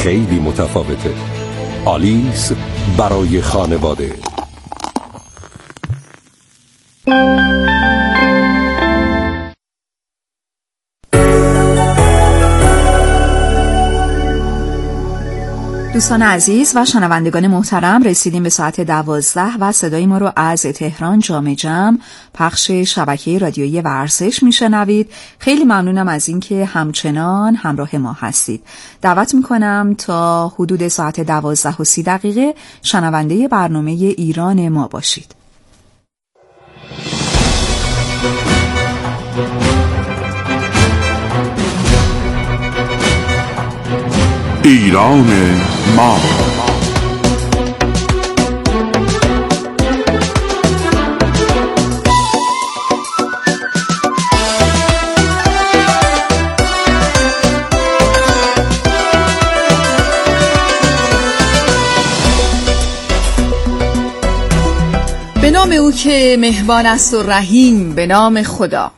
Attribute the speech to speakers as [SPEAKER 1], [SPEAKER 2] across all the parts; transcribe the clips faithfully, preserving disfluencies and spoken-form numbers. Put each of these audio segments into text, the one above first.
[SPEAKER 1] خیلی متفاوته. آلیس برای خانواده.
[SPEAKER 2] دوستان عزیز و شنوندگان محترم، رسیدیم به ساعت دوازده و صدای ما رو از تهران جام جم پخش شبکه رادیویی ورزش میشنوید. خیلی ممنونم از اینکه همچنان همراه ما هستید. دعوت میکنم تا حدود ساعت دوازده و سی دقیقه شنونده برنامه ایران ما باشید.
[SPEAKER 3] ایران ما.
[SPEAKER 2] به نام او که مهربان است و رحیم، به نام خدا.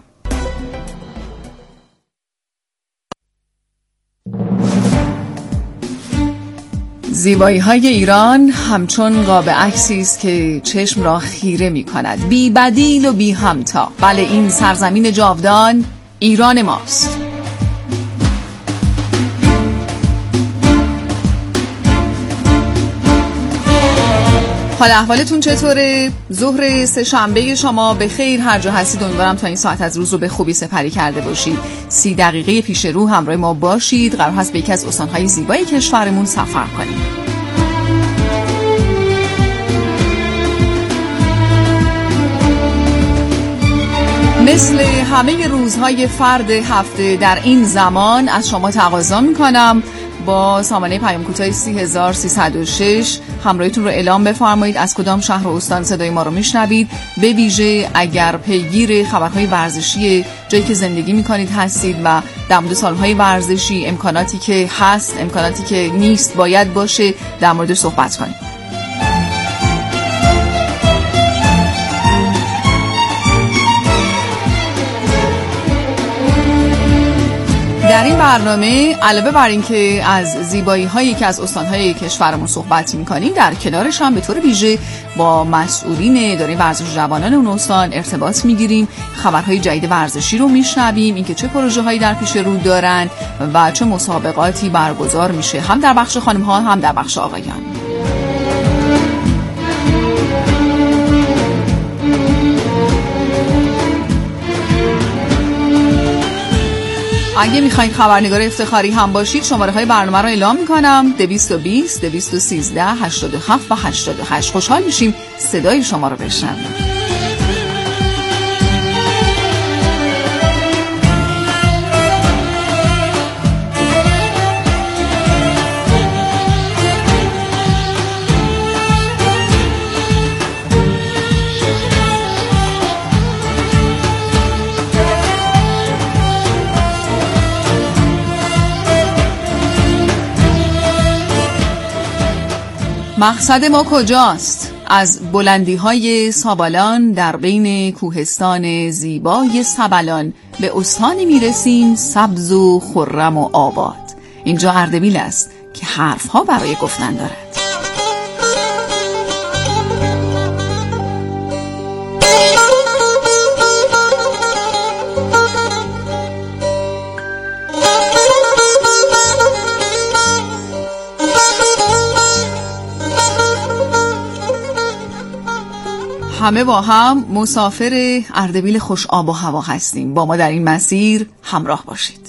[SPEAKER 2] زیبایی های ایران همچون قاب عکسی است که چشم را خیره می کند، بی بدیل و بی همتا. بله، این سرزمین جاودان ایران ماست. حال احوالتون چطوره؟ ظهر سه شنبه شما به خیر هر جا هستید. امیدوارم تا این ساعت از روز رو به خوبی سپری کرده باشید. سی دقیقه پیش رو همراه ما باشید. قرار هست به یکی از استانهای زیبای کشورمون سفر کنیم. مثل همه روزهای فرد هفته در این زمان از شما تقاضا میکنم با سامانه پیام کوتاه سه هزار سیصد و شش همراهیتون رو اعلام بفرمایید. از کدام شهر و استان صدای ما رو میشنوید؟ به ویژه اگر پیگیر خبرهای ورزشی جایی که زندگی میکنید هستید و در مورد سالهای ورزشی، امکاناتی که هست، امکاناتی که نیست، باید باشه، در موردش صحبت کنید. در این برنامه علاوه بر این که از زیبایی هایی که از استانهای کشورمون صحبت می‌کنیم، در کنارش هم به طور ویژه با مسئولین اداره ورزش جوانان اون استان ارتباط می‌گیریم، خبرهای جدید ورزشی رو میشنویم، اینکه چه پروژه‌هایی در پیش رو دارن و چه مسابقاتی برگزار میشه، هم در بخش خانم‌ها هم در بخش آقایان. اگه میخواین خبرنگار افتخاری هم باشید، شماره های برنامه رو اعلام میکنم: دویست و بیست دویست و سیزده هشتاد و هفت و هشتاد و هشت. خوشحال میشیم صدای شما رو بشنویم. مقصد ما کجاست؟ از بلندی‌های سابالان در بین کوهستان زیبای سبلان به استانی میرسیم سبز و خرم و آباد. اینجا اردبیل است که حرف‌ها برای گفتن دارد. همه با هم مسافر اردبیل خوش آب و هوا هستیم. با ما در این مسیر همراه باشید.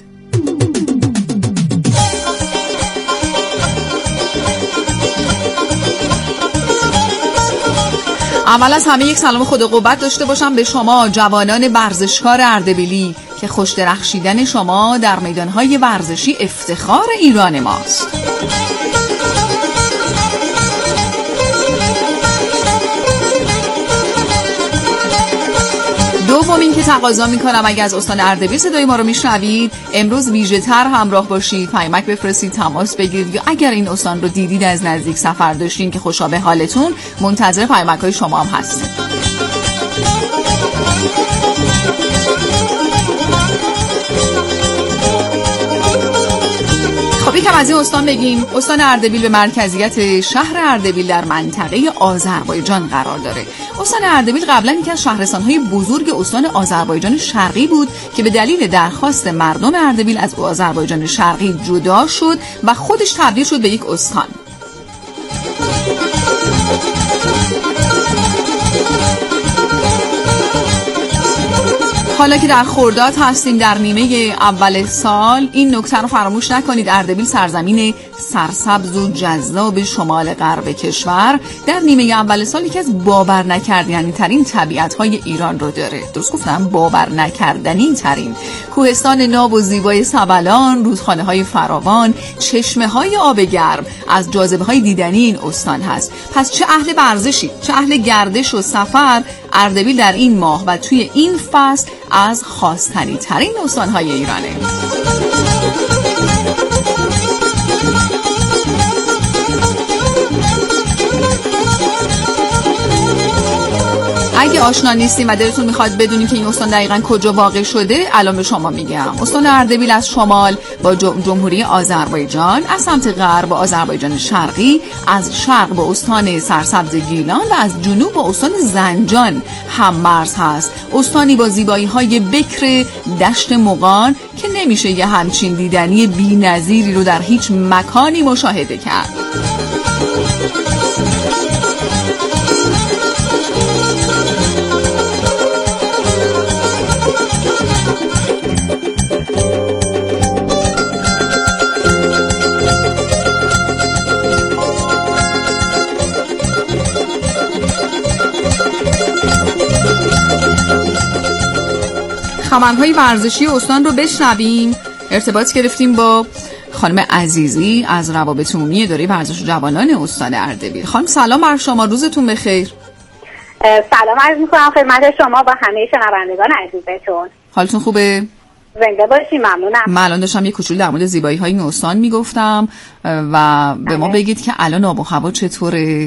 [SPEAKER 2] اول از همه یک سلام خدا قوت داشته باشم به شما جوانان ورزشکار اردبیلی که خوش درخشیدن شما در میدانهای ورزشی افتخار ایران ماست. دوم این که تقاضا میکنم اگه از استان اردبیل صدای ما رو میشنوید، امروز ویژه تر همراه باشید، پیامک بفرستید، تماس بگیرید، یا اگر این استان رو دیدید، از نزدیک سفر داشتین که خوشا به حالتون، منتظر پیامک های شما هم هستیم. خب یکم از این استان بگیم. استان اردبیل به مرکزیت شهر اردبیل در منطقه آذربایجان قرار داره. استان اردبیل قبلا یکی از شهرستان‌های بزرگ استان آذربایجان شرقی بود که به دلیل درخواست مردم اردبیل از آذربایجان شرقی جدا شد و خودش تبدیل شد به یک استان. حالا که در خرداد هستیم، در نیمه اول سال، این نکته رو فراموش نکنید. اردبیل سرزمین سرسبز و جذاب شمال غرب کشور در نیمه اول سال یکی از باور نکردنی ترین طبیعت‌های ایران رو داره. درست گفتم؟ باور نکردنی ترین. کوهستان ناب و زیبای سبلان، رودخانه‌های فراوان، چشمه‌های آب گرم از جاذبه‌های دیدنی این استان هست. پس چه اهل ورزشی، چه اهل گردش و سفر، اردبیل در این ماه و توی این فصل از خواستنی ترین استان‌های ایرانه. اگه آشنا نیستیم و دلتون میخواد بدونیم که این استان دقیقاً کجا واقع شده، الان به شما میگم. استان اردبیل از شمال با جمهوری آذربایجان، از سمت غرب با آذربایجان شرقی، از شرق با استان سرسبز گیلان و از جنوب با استان زنجان هم مرز هست. استانی با زیبایی‌های بکر دشت مغان که نمیشه یه همچین دیدنی بی‌نظیری رو در هیچ مکانی مشاهده کرد. خبرهای ورزشی استان رو بشنویم. ارتباط گرفتیم با خانم عزیزی از روابط عمومی اداره ورزش و جوانان استان اردبیل. خانم سلام بر شما، روزتون بخیر.
[SPEAKER 4] سلام عرض می‌کنم خدمت شما و همه شنوندگان عزیزتون.
[SPEAKER 2] حالتون خوبه؟
[SPEAKER 4] زنده باشی، ممنونم.
[SPEAKER 2] من الان داشتم یه کوچولو در مورد زیبایی‌های این استان میگفتم و به ما بگید که الان آب و هوا چطوره؟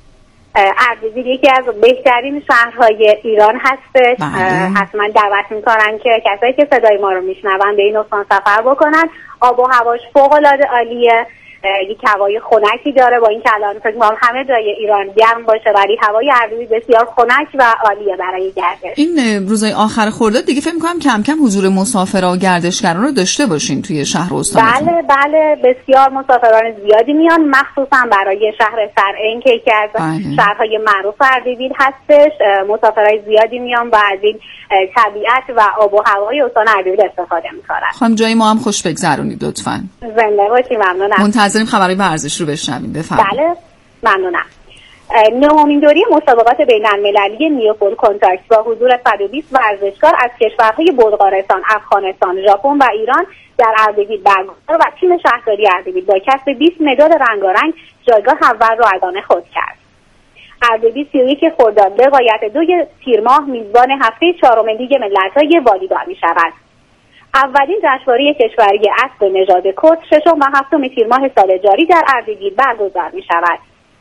[SPEAKER 4] اردبیل یکی از بهترین شهرهای ایران هستش. حتما دعوت میکنن که کسایی که صدای ما رو میشنون به این استان سفر بکنن. آب و هواش فوق العاده عالیه. یک هوای خنکی داره، با این که الان فکر می‌کنم همه جای ایران گرم باشه ولی هوای اردبیل بسیار خنک و عالیه برای گردش.
[SPEAKER 2] این روزهای آخر خرداد دیگه فکر می‌کنم کم کم حضور مسافرها و گردشگران رو داشته باشین توی شهر استانتون.
[SPEAKER 4] بله بله، بسیار مسافران زیادی میان، مخصوصا برای شهر سرعین که یکی از بله. شهرهای معروف اردبیل هستش. مسافرای زیادی میان و از این طبیعت و آب و هوای استان اردبیل استفاده می‌کنن.
[SPEAKER 2] خانم جای ما هم خوش بگذرونید لطفاً.
[SPEAKER 4] زنده باشید، ممنونم.
[SPEAKER 2] منتظریم خبری ورزش رو بشنویم. بفرمایید.
[SPEAKER 4] بله ممنونم. نهمین دوره مسابقات بین‌المللی نیوپول کنتاکت با حضور صد و بیست ورزشکار از کشورهای بلغارستان، افغانستان، ژاپن و ایران در اردبیل برگزار و تیم شهرداری اردبیل با کسب بیست مدال رنگارنگ جایگاه اول را از آن خود کرد. اردبیل سی و یک خرداد به روایت دوی تیر ماه میزبان هفته چهارم لیگ ملت‌های والیبال می‌شود. اولین جشنواره کشوری اسب نژاد کرد ششم و هفتم تیر ماه سال جاری در اردبیل برگزار می‌شود.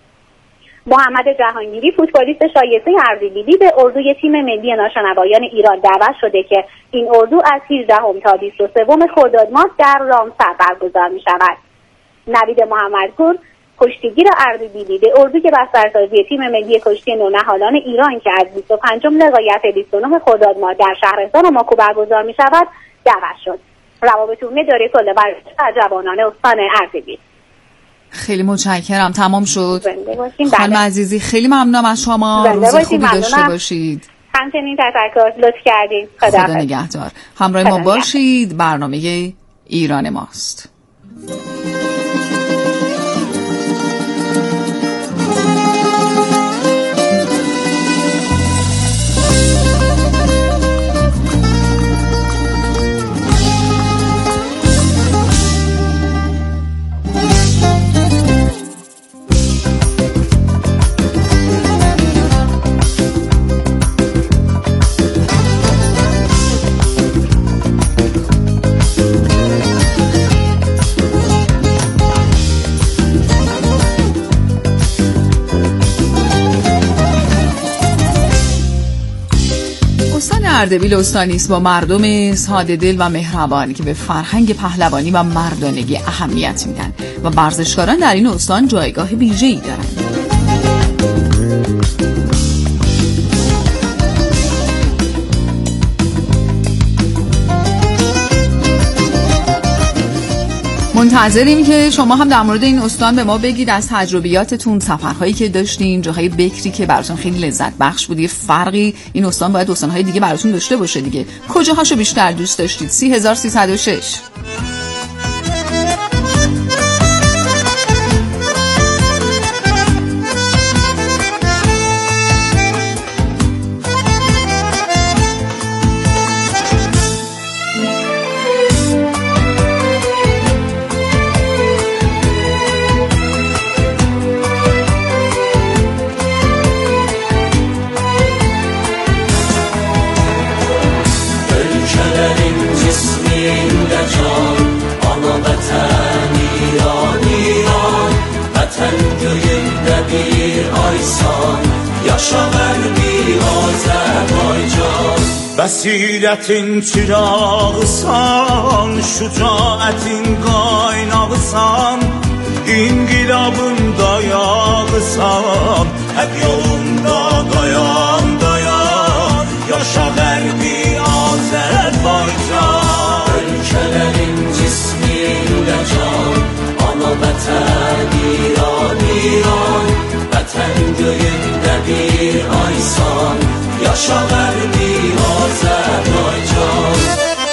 [SPEAKER 4] محمد جهانگیری فوتبالیست شایسته اردبیلی به اردوی تیم ملی ناشنوایان ایران دعوت شده که این اردو از هجدهم تا بیست و سوم خرداد ماه در رامسر برگزار می‌شود. نوید محمدپور کشتیگیر اردبیلی به اردو که بسترسازی تیم ملی کشتی نونهالان ایران که از بیست و پنجم لقایت بیست و نهم خرداد ماه در شهرستان ماکو برگزار می‌شود دعوت شد. روابط عمومی اداره کل ورزش و جوانان استان اردبیل.
[SPEAKER 2] خیلی متشکرم. تمام شد.
[SPEAKER 4] خانم
[SPEAKER 2] عزیزی خیلی ممنونم از شما. روز خوبی داشته باشید.
[SPEAKER 4] همچنین تشکر، لطف کردین. خدا,
[SPEAKER 2] خدا نگهدار. همراه ما باشید. برنامه ایران ماست. اردبیل استانی است با مردم ساده دل و مهربان که به فرهنگ پهلوانی و مردانگی اهمیت میدن و ورزشکاران در این استان جایگاه ویژه‌ای دارند. منتظریم که شما هم در مورد این استان به ما بگید از تجربیاتتون، سفرهایی که داشتین، جاهای بکری که براتون خیلی لذت بخش بود. یه فرقی این استان باید استانهای دیگه براتون داشته باشه دیگه. کجاهاشو بیشتر دوست داشتید؟ سی هزار سیصد و شش.
[SPEAKER 5] Basiretin çırağısan, şücaetin kaynağısan, İnkılabın dayağısan, hep yolunda dayan dayan, yaşa Gərbi Azərbaycan. Ölkələrin cismində can, ana vətən İran, İran, vətən göyündə bir aysan, yaşa Gərbi Azərbaycan.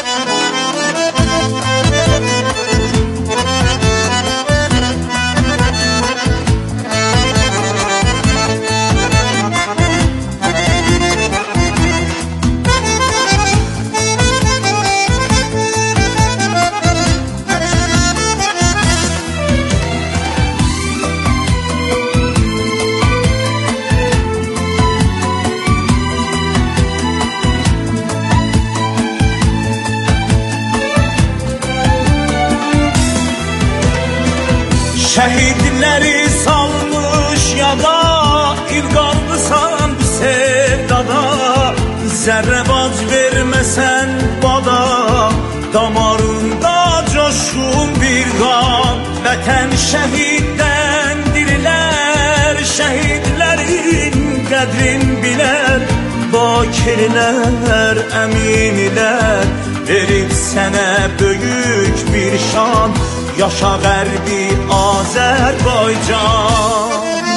[SPEAKER 5] Şəhidləri salmış yada, İlqallısan sevdada, zərrəbac verməsən bada, damarında coşkun bir qan. Vətən şəhiddən dirilər, şəhidlərin qədrin bilər, bakirlər, əminlər, verib sənə böyük bir şan, yaşa Gərbi Azərbaycan.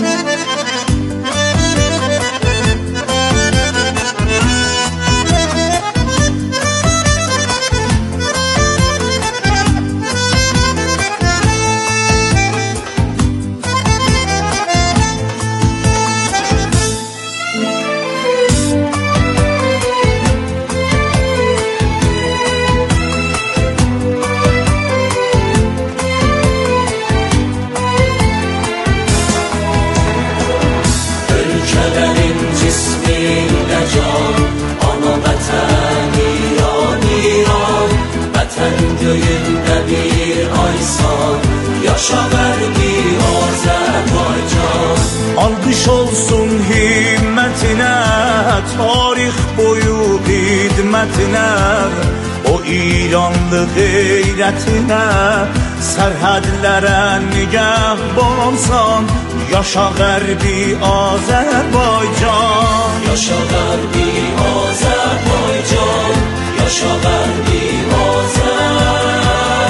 [SPEAKER 5] Alqış olsun himmətinə, tarix boyu xidmətinə, o İranlı qeyrətinə, sərhədlərə nigəhbansan, yaşa Gərbi Azərbaycan. Yaşa Gərbi Azərbaycan, yaşa Gərbi Azərbaycan.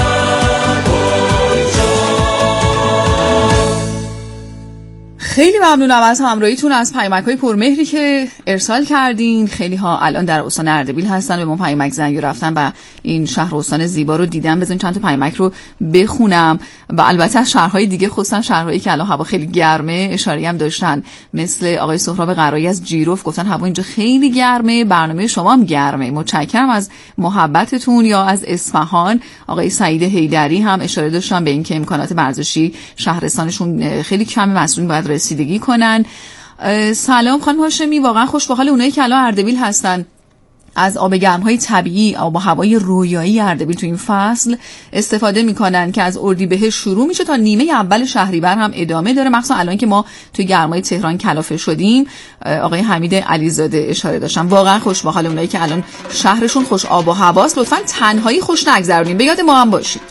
[SPEAKER 2] خیلی ممنونم از همراهیتون، از پیامک‌های پرمهری که ارسال کردین. خیلی ها الان در استان اردبیل هستن، به ما پیامک زنگ رفتن و این شهر استان زیبا رو دیدن. بزنین چند تا پیامک رو بخونم و البته شهرهای دیگه، خصوصا شهرهایی که الان هوا خیلی گرمه، اشاره هم داشتن، مثل آقای سهراب قرایی از جیروف، گفتن هوا اینجا خیلی گرمه، برنامه شما هم گرمه، متشکرم از محبتتون. یا از اصفهان آقای سعید حیدری هم اشاره داشتن به اینکه امکانات ورزشی شهرستانشون خیلی کمه، مسئولین باید رسیدگی کنن. سلام خانم هاشمی، واقعا خوش به حال اونایی که الان اردبیل هستن. از آب گرم‌های طبیعی، آب و هوای رویایی اردبیل تو این فصل استفاده میکنن که از اردیبهشت شروع میشه تا نیمه اول شهریور هم ادامه داره. مخصوصا الان که ما توی گرمای تهران کلافه شدیم، آقای حمید علیزاده اشاره داشتن، واقعا خوش به حال اونایی که الان شهرشون خوش آب و هواست. لطفاً تنهایی خوش نگذرونین، به یاد ما هم باشید.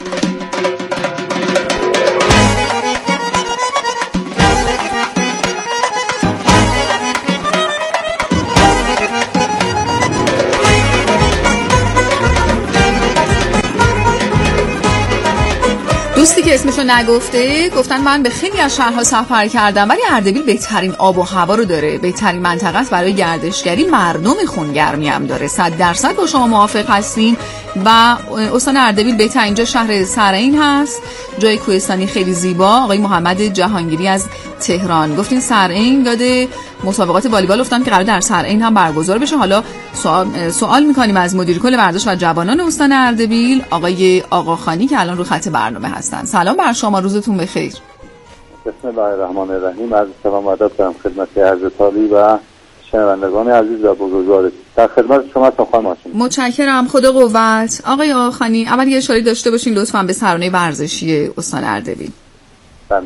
[SPEAKER 2] دوستی که اسمشو نگفته گفتن من به خیلی از شهرها سفر کردم ولی اردبیل بهترین آب و هوا رو داره، بهترین منطقه است برای گردشگری، مردم خونگرمی هم داره. صد درصد با شما موافق هستیم و استان اردبیل بهترین جا شهر سرعین هست، جای کوهستانی خیلی زیبا. آقای محمد جهانگیری از تهران گفتین سرعین یاد مسابقات والیبال افتادم که قرار در سرعین هم برگزار بشه. حالا سوال, سوال میکنیم از مدیر کل ورزش و جوانان استان اردبیل آقای آقاخانی که الان رو خط برنامه هستن. سلام بر شما، روزتون بخیر.
[SPEAKER 6] بسم الله الرحمن الرحیم. عرض سلام و ادب دارم خدمت عرض تالی و شنوندگان عزیز و بزرگوار. در خدمت شما هستم خانم هاشمی.
[SPEAKER 2] متشکرم، خدا قوت. آقای آقاخانی اول یه اشاره داشته باشین لطفاً به سرانه ورزشی استان اردبیل.
[SPEAKER 6] بله.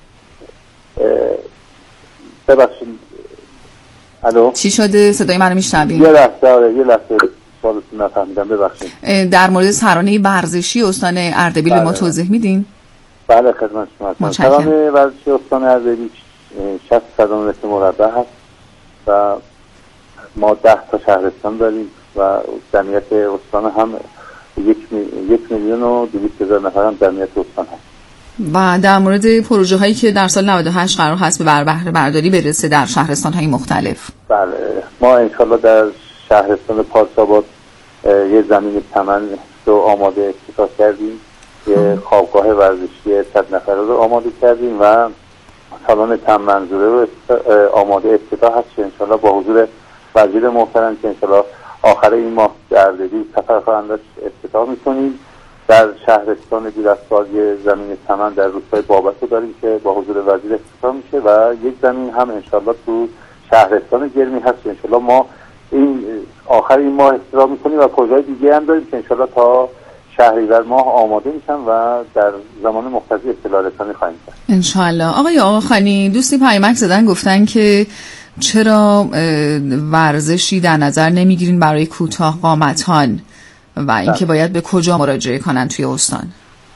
[SPEAKER 6] ببخشید. الو.
[SPEAKER 2] چی شده؟ صدای منو میشنوین؟
[SPEAKER 6] یه لحظه آره یه لحظه سوالتون نفهمیدم، ببخشید.
[SPEAKER 2] در مورد سرانه ورزشی استان اردبیل
[SPEAKER 6] بله.
[SPEAKER 2] ما توضیح میدین؟
[SPEAKER 6] بله خدمت شما هستم. سرانه ورزشی استان اردبیل شصت صدام متر مربع هست و ما ده تا شهرستان داریم و جمعیت استان هم یک, یک میلیون و دویست هزار نفر هم جمعیت استان هست.
[SPEAKER 2] و در مورد پروژه هایی که در سال نود و هشت قرار هست به بهره برداری برسه در شهرستان های مختلف.
[SPEAKER 6] بله ما انشالله در شهرستان پارساباد یه زمین تمن رو آماده افتتاح کردیم، یه خوابگاه ورزشی صد نفره رو آماده کردیم و سالن تم منظوره رو آماده افتتاح هست که انشالله با حضور وزیر محترم که انشالله آخر این ماه در اردبیل سفر خواهند داشت افتتاح میکنیم. در شهرستان گیلسپار یه زمین تمن در روستای بابت رو داریم که با حضور وزیر افتتاح میشه و یک زمین هم انشالله تو شهرستان گرمی هست که انشالله ما این آخر این ماه افتتاح میکنیم و پروژه‌های دیگه هم داریم که انشالله تا شهریور ماه آماده میشن و در زمان مختصری اطلاع رسانی خواهیم کرد
[SPEAKER 2] انشالله. آقای آقاخانی دوستی پیامک زدن گفتن که چرا ورزشی در نظر نمیگیرین برای کوتاه قامتان و اینکه باید به کجا مراجعه کنن توی استان؟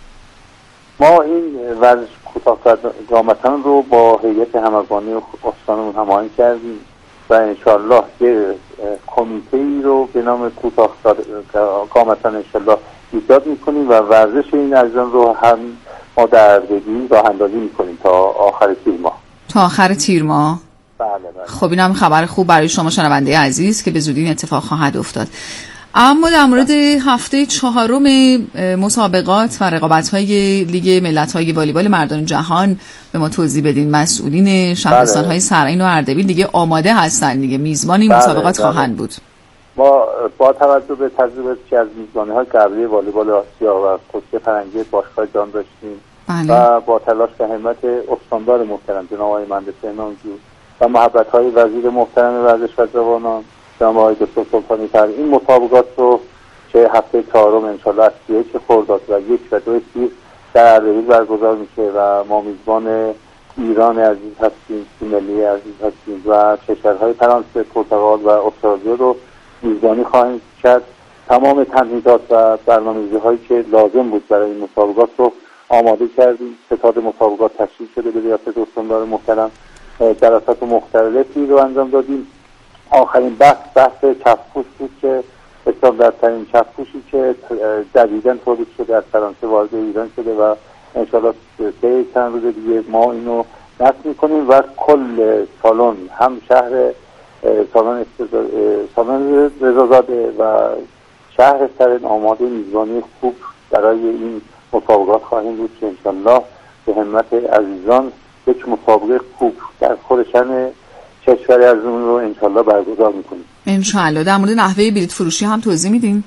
[SPEAKER 6] ما این ورزش کوتاه قامتان رو با هیئت همگانی استانمون هماهنگ کردیم و انشالله یه کمیته‌ای رو به نام کوتاه قامتان انشالله ایجاد میکنیم و ورزش این عزیزان رو هم ما در اردبیل راه اندازی میکنیم تا آخر تیر ماه.
[SPEAKER 2] تا آخر تیر ماه؟
[SPEAKER 6] بله بله.
[SPEAKER 2] خب اینم خبر خوب برای شما شنونده عزیز که به زودی این اتفاق خواهد افتاد. اما در مورد هفته چهارم مسابقات و رقابت‌های لیگ ملت‌های والیبال مردان جهان به ما توضیح بدین. مسئولین شهرستان‌های سرعین و اردبیل دیگه آماده هستن دیگه، میزبان این مسابقات بله. خواهند بود.
[SPEAKER 6] ما با توجه به تجربه که از میزبانی‌های قبلی والیبال آسیا و قطب فرنگی باشگاه جان داشتیم بله. و با تلاش و همت استاندار محترم جناب آقای مهندس نامجو و محبت‌های وزیر محترم ورزش و جوانان جناب آقای دکتر سلطانی تر این مسابقات رو که هفته چهارم انشالله از سی و یک خرداد و یک و دو تیر در اردبیل برگزار میشه و ما میزبان ایران عزیز هستیم، تیم ملی عزیز هستیم و کشورهای فرانسه، پرتغال و استرالیا رو میزبانی خواهیم کرد. تمام تمهیدات و برنامه‌ریزی‌هایی که لازم بود برای این مسابقات رو آماده کردیم. ستاد مسابقات تشکیل شده به ریاست استاندار محترم، جلسات مختلفی رو انجام دادیم. آخرین بحث بحث کفپوش بود که استانداردترین کفپوشی که جدیداً تولید شده از فرانسه وارد ایران شده و انشالله سه چند روز دیگه ما اینو نصب میکنیم و کل سالن هم شهر سالن سالن رضازاده و شهر سرعین آماده میزبانی خوب برای این مسابقات خواهیم بود که انشالله به همت عزیزان یک مسابقه خوب در خورشن کشوری از اون رو انشالله برگزار میکنیم. انشالله.
[SPEAKER 2] در مورد نحوه بلیط فروشی هم توضیح میدین؟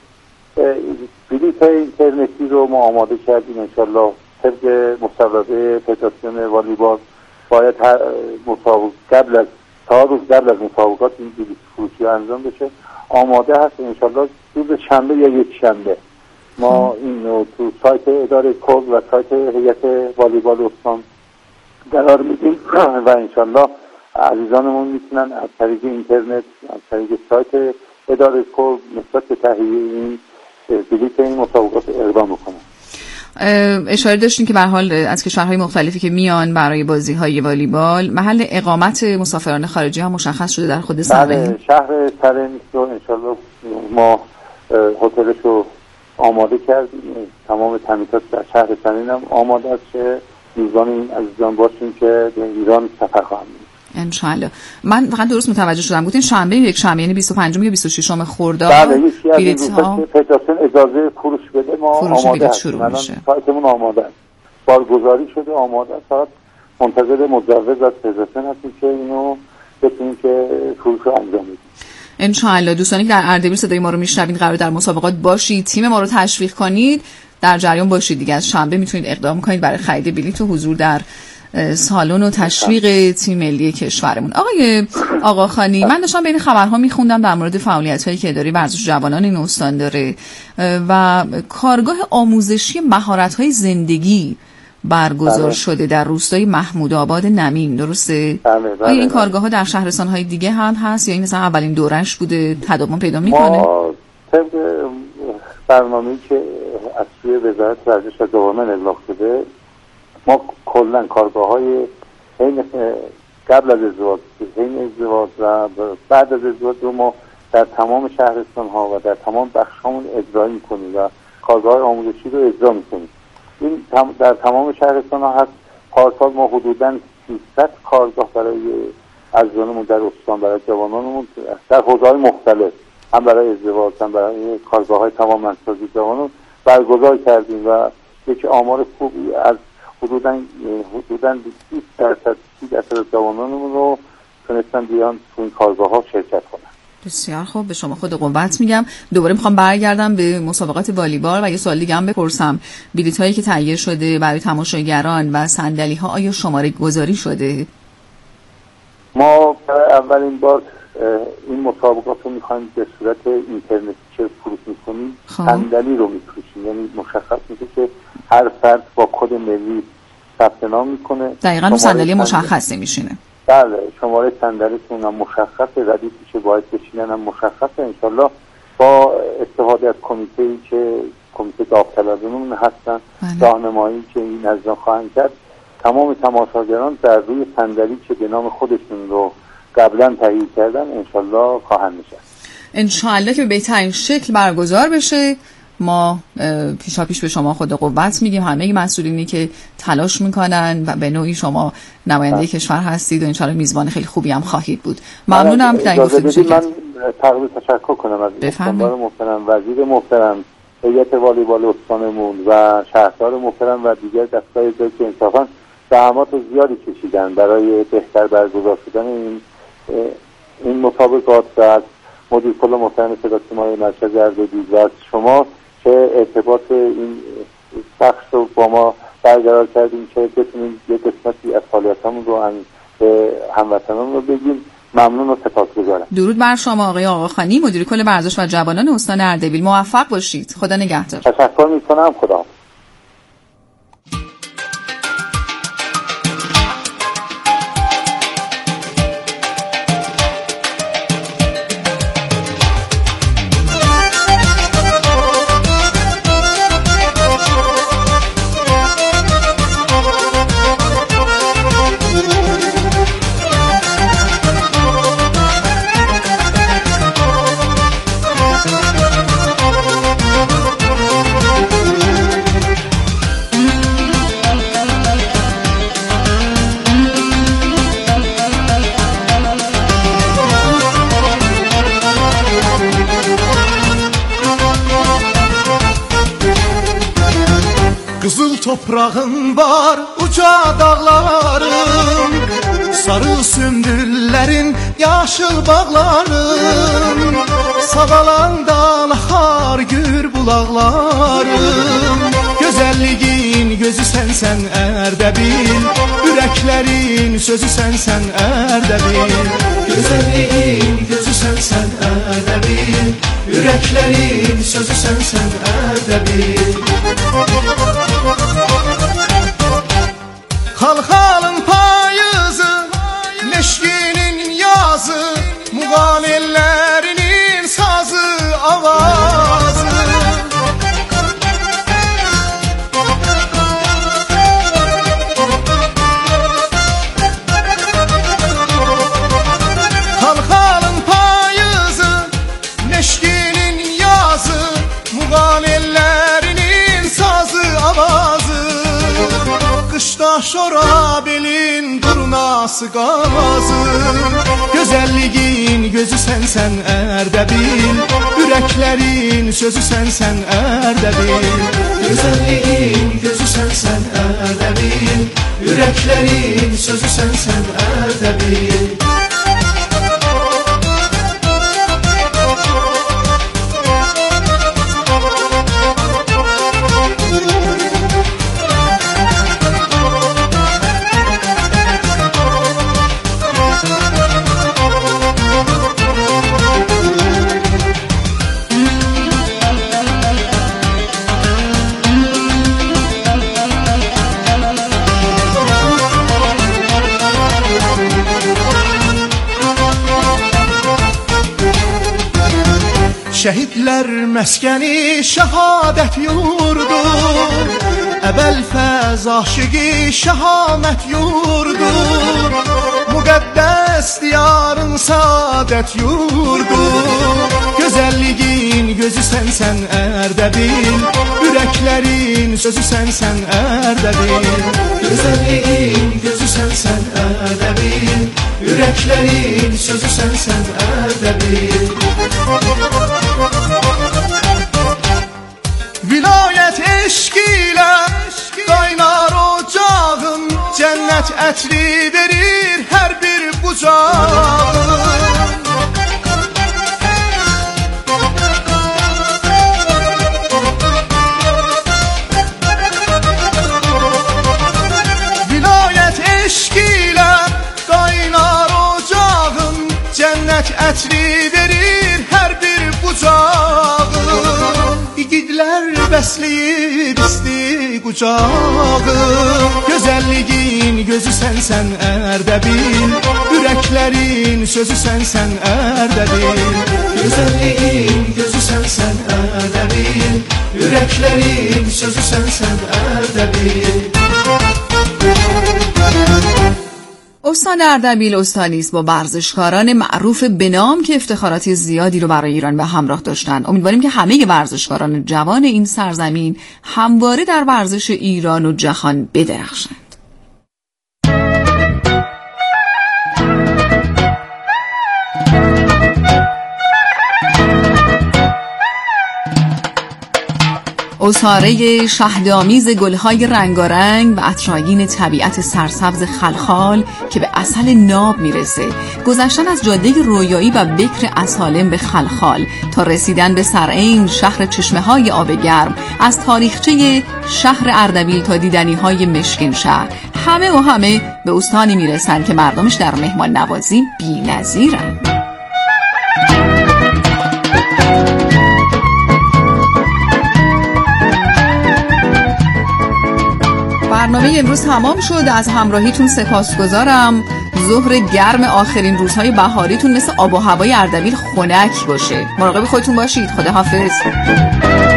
[SPEAKER 6] بلیط اینترنتی رو ما آماده کردیم انشالله طبق مصوبه فدراسیون والیبال باید هر مسابقه قبل از تا روز قبل از مسابقات این بلیط فروشی انجام بشه. آماده هست. انشالله روز شنبه یا یک شنبه ما این رو تو سایت اداره کل و سایت هیئت والیبال استان قرار میدیم و انشالله عزیزانمون میتونن از طریق اینترنت، از طریق سایت اداره کل نسبت به تهیه این بلیط این مسابقات اقدام بکنن.
[SPEAKER 2] اشاره داشتین که به هر حال از کشورهای مختلفی که میان برای بازی‌های والیبال محل اقامت مسافران خارجی هم مشخص شده در خود سرین؟
[SPEAKER 6] بله، شهر سرین رو انشالله ما هتلش رو آماده کردیم، تمام تامینات در شهر سرین هم آماده است که میزبان این عزیزان باشیم که به ایران سفر خواهند کرد
[SPEAKER 2] انشالله. من فقط درست متوجه شدم گفتین شنبه یک شنبه یعنی بیست و پنجم یا بیست و ششم خرداد؟
[SPEAKER 6] بله، یکی از این روزها که فدراسیون اجازه فروش بده ما آماده هستیم. الان سایتمون آماده است، بارگذاری شده، آماده است، فقط منتظر مجوز از فدراسیون هستیم که اینو بتونیم که فروش رو انجام بدیم
[SPEAKER 2] انشالله. دوستانی که در اردبیل صدای ما رو میشنوید قرار در مسابقات باشید، تیم ما رو تشویق کنید، در جریان باشید دیگه. از شنبه میتونید اقدام کنید برای خرید بلیط و حضور در سالن و تشویق تیم ملی کشورمون. آقای آقاخانی، من داشتم بین خبرها میخوندم در مورد فعالیت‌هایی که اداره ورزش جوانان این استان داره و کارگاه آموزشی مهارت‌های زندگی برگزار بله. شده در روستای محمود آباد نمین، درسته؟
[SPEAKER 6] بله بله.
[SPEAKER 2] آیا این کارگاه‌ها در شهرستان‌های دیگه هم هست یا این مثلا اولین دورش بوده تداوم پیدا میکنه؟
[SPEAKER 6] ما طبق برنامه‌ای که از سوی وزارت ورزش و جوانان ابلاغ شده، ما کلا کارگاه‌های حین قبل از ازدواج، حین ازدواج و بعد از ازدواج رو ما در تمام شهرستان‌ها و در تمام بخش‌هامون اجرا می‌کنیم و کارگاه آموزشی رو اجرا می‌کنیم. این در تمام شهرستان‌ها هست. پارسال ما حدوداً سیصد کارگاه برای عزیزانمون در استان، برای جوانانمون در حوزه‌های مختلف، هم برای ازدواج هم برای کارگاه‌های توانمندسازی جوانان برگزار کردیم و یک آمار خوبی از حدوداً حدوداً بیست درصد سی درصد جوانانمون رو تونستن بیان تو این کارگاه‌ها شرکت کنن.
[SPEAKER 2] بسیار خوب، به شما خود قوت میگم. دوباره میخوام برگردم به مسابقات والیبال و یه سوال دیگه هم بپرسم. بلیط هایی که تهیه شده برای تماشاگران و صندلی ها آیا شماره گذاری شده؟
[SPEAKER 6] ما اولین بار این مسابقات رو میخوایم به صورت اینترنتی که فروش میکنیم صندلی رو میفروشیم، یعنی مشخص میشه که هر فرد با کد ملی ثبت نام میکنه،
[SPEAKER 2] دقیقاً اون صندلی مشخصه میشینه.
[SPEAKER 6] بله، شماره صندلیتون هم مشخصه، ردیفی که باید بشینن هم مشخصه. انشالله با استفاده از کمیته‌ای که کمیته داوطلبانمون هستن، راهنمایی که این عزیزان خواهند کرد، تمام تماشاگران در روی صندلی که به نام خودشون رو قبلا تهیه کردن انشالله خواهند نشست.
[SPEAKER 2] انشالله که به بهترین شکل برگزار بشه. ما پیشا پیش به شما خود قوت میگیم، همه مسئولینی که تلاش میکنن و به نوعی شما نماینده کشور هستید و انشالله میزبان خیلی خوبی هم خواهید بود. ممنونم که در این گفتگو شرکت
[SPEAKER 6] کردید. من تقریبا تشکر کنم از استاندار محترم، وزیر محترم، هیئت والیبال استانمون و شهردار محترم و دیگر دستگاه اداری که انصافا زحمات زیادی کشیدن برای بهتر برگزار شدن این این مسابقات و از مدیر کل محترم فدراسیون مرکز اردبیل و از شما که ارتباط این بخش رو با ما برقرار کردیم که بتونیم یک قسمتی از فعالیتامون رو هم به هموطنان رو بگیم. ممنون و سپاسگزارم.
[SPEAKER 2] درود بر شما آقای آقاخانی، مدیر کل ورزش و جوانان استان اردبیل. موفق باشید. خدا نگهدار.
[SPEAKER 6] تشکر میکنم. خدا.
[SPEAKER 5] Qızıl toprağın var, uca dağların, sarı sümbüllərin, yaşıl bağların, sağalan dağlar, gür bulaqların, gözəlliyin gözü sənsən Ərdəbil, ürək Yüreklerin sözü sensen Erdebil. Güzelliğin gözü sensen Erdebil. Yüreklerin sözü sensen Erdebil. Xalxalın payızı, meşkinin yazı, muğan ellərinin sazı, avazı. Xalxalın payızı, meşkinin yazı, muğan ellərinin sazı, avazı. Qışda şorabelin durnası qazı. Gözəlliyin gözü sənsən Ərdəbil. Ürəklərin sözü sənsən Ərdəbil. Gözəlliyin gözü sənsən Ərdəbil. Ürəklərin sözü sənsən Ərdəbil. Şəhidlər məskəni şəhadət yurdu. Əbəl fəz aşıqi şəhamət yurdu. Müqəddəs diyarın saadət yurdu. Gözəlliyin gözü sənsən Ərdəbil. Ürəklərin sözü sənsən Ərdəbil. Gözəlliyin gözü sənsən Ərdəbil. Ürəklərin sözü sənsən Ərdəbil. Vilayət eşq ilə qaynar ocağın, cənnət ətri verir hər bir bucağın. Vilayət eşq ilə qaynar ocağın, cənnət ətri verir hər bir bucağın. İgidlər bəsləyib isti qucağı. Gözəlliyin gözü sənsən Ərdəbil. Ürəklərin sözü sənsən Ərdəbil. Gözəlliyin gözü sənsən Ərdəbil. Ürəklərin sözü sənsən Ərdəbil.
[SPEAKER 2] استان اردبیل استانی است با ورزشکاران معروف به نام که افتخارات زیادی رو برای ایران به همراه داشتن. امیدواریم که همه ورزشکاران جوان این سرزمین همواره در ورزش ایران و جهان بدرخشند. اساره شهدآمیز گلهای رنگارنگ و عطرآگین طبیعت سرسبز خلخال که به عسل ناب میرسه، گذشتن از جاده رویایی و بکر اسالم به خلخال تا رسیدن به سرعین شهر چشمه‌های آب گرم، از تاریخچه شهر اردبیل تا دیدنی‌های مشکین شهر، همه و همه به استانی میرسن که مردمش در مهمان نوازی بی‌نظیرن. برنامه امروز تمام شد. از همراهیتون سپاسگزارم. ظهر گرم آخرین روزهای بهاریتون مثل آب و هوای اردبیل خنک باشه. مراقب خودتون باشید. خداحافظ.